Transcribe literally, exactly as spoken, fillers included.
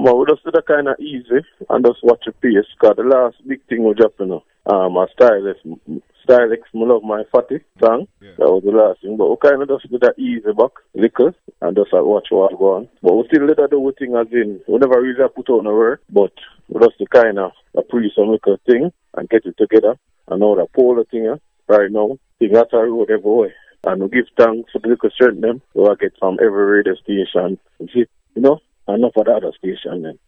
but we just do that kind of easy and just watch the pace, because the last big thing we dropped, you know, um, a Stylex, Stylex, I love my fatty song. Yeah. That was the last thing, but we kind of just do that easy back, little, and just uh, watch what go on. But we still let her do the thing as in, we never really put out no word, but we just the kind of a pre some little thing and get it together. And now the polar thing, uh, right now, thing that's a road every way. And we give thanks for the little strength them, so I get from every radio station. You see, you know, enough of the other station then.